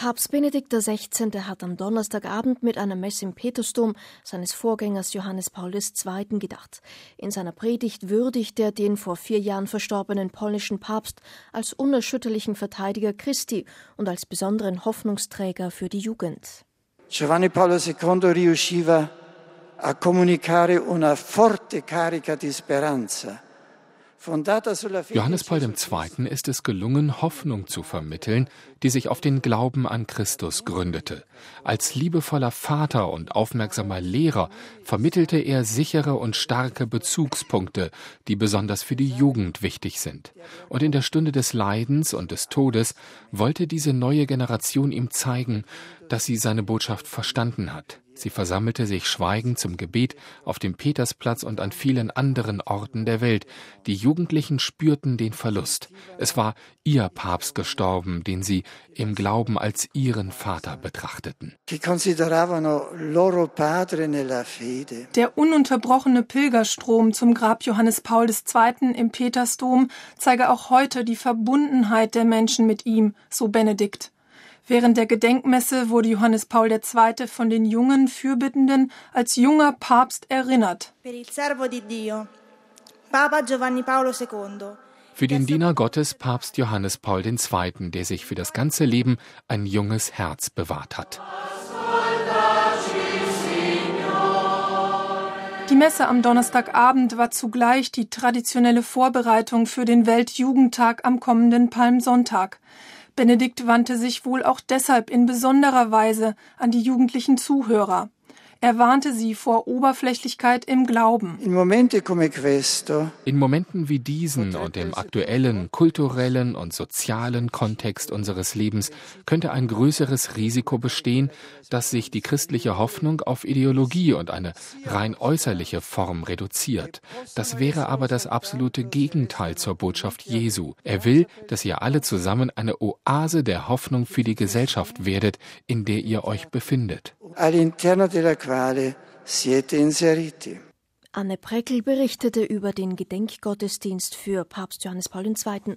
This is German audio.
Papst Benedikt XVI. Hat am Donnerstagabend mit einer Messe im Petersdom seines Vorgängers Johannes Paul II. Gedacht. In seiner Predigt würdigt er den vor 4 Jahren verstorbenen polnischen Papst als unerschütterlichen Verteidiger Christi und als besonderen Hoffnungsträger für die Jugend. Giovanni Paolo II riusciva a comunicare una forte carica di speranza. Johannes Paul II. Ist es gelungen, Hoffnung zu vermitteln, die sich auf den Glauben an Christus gründete. Als liebevoller Vater und aufmerksamer Lehrer vermittelte er sichere und starke Bezugspunkte, die besonders für die Jugend wichtig sind. Und in der Stunde des Leidens und des Todes wollte diese neue Generation ihm zeigen, dass sie seine Botschaft verstanden hat. Sie versammelte sich schweigend zum Gebet auf dem Petersplatz und an vielen anderen Orten der Welt. Die Jugendlichen spürten den Verlust. Es war ihr Papst gestorben, den sie im Glauben als ihren Vater betrachteten. Der ununterbrochene Pilgerstrom zum Grab Johannes Paul II. Im Petersdom zeige auch heute die Verbundenheit der Menschen mit ihm, so Benedikt. Während der Gedenkmesse wurde Johannes Paul II. Von den jungen Fürbittenden als junger Papst erinnert. Für den Diener Gottes Papst Johannes Paul II., der sich für das ganze Leben ein junges Herz bewahrt hat. Die Messe am Donnerstagabend war zugleich die traditionelle Vorbereitung für den Weltjugendtag am kommenden Palmsonntag. Benedikt wandte sich wohl auch deshalb in besonderer Weise an die jugendlichen Zuhörer. Er warnte sie vor Oberflächlichkeit im Glauben. In Momenten wie diesen und im aktuellen, kulturellen und sozialen Kontext unseres Lebens könnte ein größeres Risiko bestehen, dass sich die christliche Hoffnung auf Ideologie und eine rein äußerliche Form reduziert. Das wäre aber das absolute Gegenteil zur Botschaft Jesu. Er will, dass ihr alle zusammen eine Oase der Hoffnung für die Gesellschaft werdet, in der ihr euch befindet. Anne Preckel berichtete über den Gedenkgottesdienst für Papst Johannes Paul II.